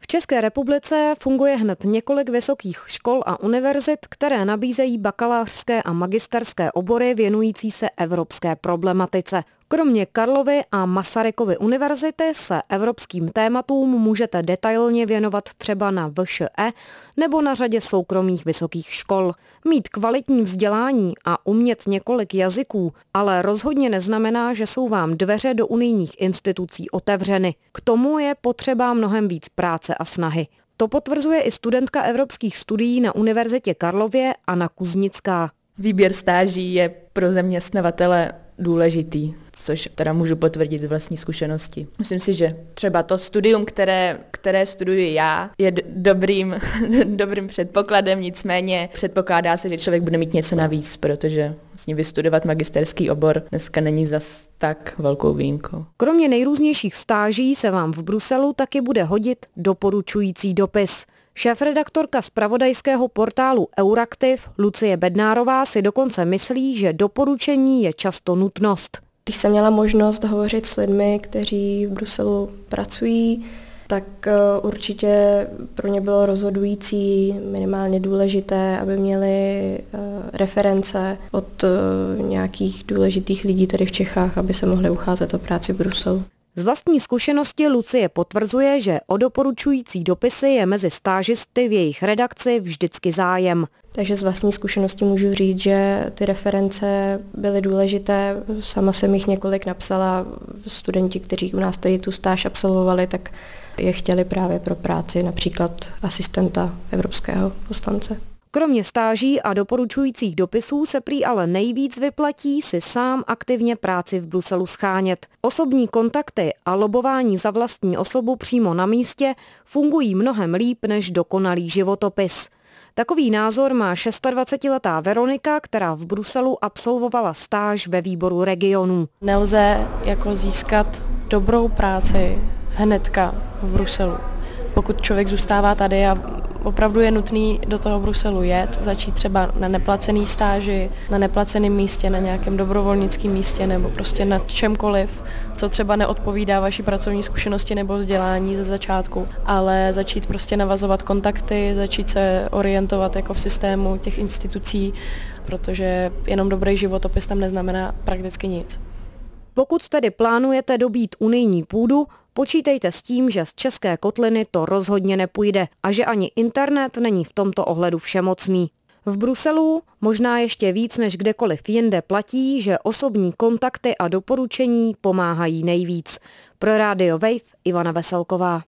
České republice funguje hned několik vysokých škol a univerzit, které nabízejí bakalářské a magisterské obory věnující se evropské problematice. Kromě Karlovy a Masarykovy univerzity se evropským tématům můžete detailně věnovat třeba na VŠE nebo na řadě soukromých vysokých škol. Mít kvalitní vzdělání a umět několik jazyků ale rozhodně neznamená, že jsou vám dveře do unijních institucí otevřeny. K tomu je potřeba mnohem víc práce a snahy. To potvrzuje i studentka evropských studií na Univerzitě Karlově Anna Kuznická. Výběr stáží je pro zaměstnavatele důležitý, což teda můžu potvrdit z vlastní zkušenosti. Myslím si, že třeba to studium, které studuji já, je dobrým předpokladem, nicméně předpokládá se, že člověk bude mít něco navíc, protože vlastně vystudovat magisterský obor dneska není zas tak velkou výjimkou. Kromě nejrůznějších stáží se vám v Bruselu taky bude hodit doporučující dopis. Šéfredaktorka zpravodajského portálu Euraktiv Lucie Bednárová si dokonce myslí, že doporučení je často nutnost. Když jsem měla možnost hovořit s lidmi, kteří v Bruselu pracují, tak určitě pro ně bylo rozhodující, minimálně důležité, aby měli reference od nějakých důležitých lidí tady v Čechách, aby se mohli ucházet o práci v Bruselu. Z vlastní zkušenosti Lucie potvrzuje, že o doporučující dopisy je mezi stážisty v jejich redakci vždycky zájem. Takže z vlastní zkušenosti můžu říct, že ty reference byly důležité. Sama jsem jich několik napsala. Studenti, kteří u nás tady tu stáž absolvovali, tak je chtěli právě pro práci například asistenta evropského poslance. Kromě stáží a doporučujících dopisů se prý ale nejvíc vyplatí si sám aktivně práci v Bruselu schánět. Osobní kontakty a lobování za vlastní osobu přímo na místě fungují mnohem líp než dokonalý životopis. Takový názor má 26letá Veronika, která v Bruselu absolvovala stáž ve výboru regionů. Nelze jako získat dobrou práci hnedka v Bruselu. Pokud člověk zůstává tady a opravdu je nutný do toho Bruselu jet, začít třeba na neplacený stáži, na neplaceném místě, na nějakém dobrovolnickém místě nebo prostě na čemkoliv, co třeba neodpovídá vaší pracovní zkušenosti nebo vzdělání ze začátku, ale začít prostě navazovat kontakty, začít se orientovat jako v systému těch institucí, protože jenom dobrý životopis tam neznamená prakticky nic. Pokud tedy plánujete dobít unijní půdu, počítejte s tím, že z české kotliny to rozhodně nepůjde a že ani internet není v tomto ohledu všemocný. V Bruselu možná ještě víc než kdekoliv jinde platí, že osobní kontakty a doporučení pomáhají nejvíc. Pro Radio Wave Ivana Veselková.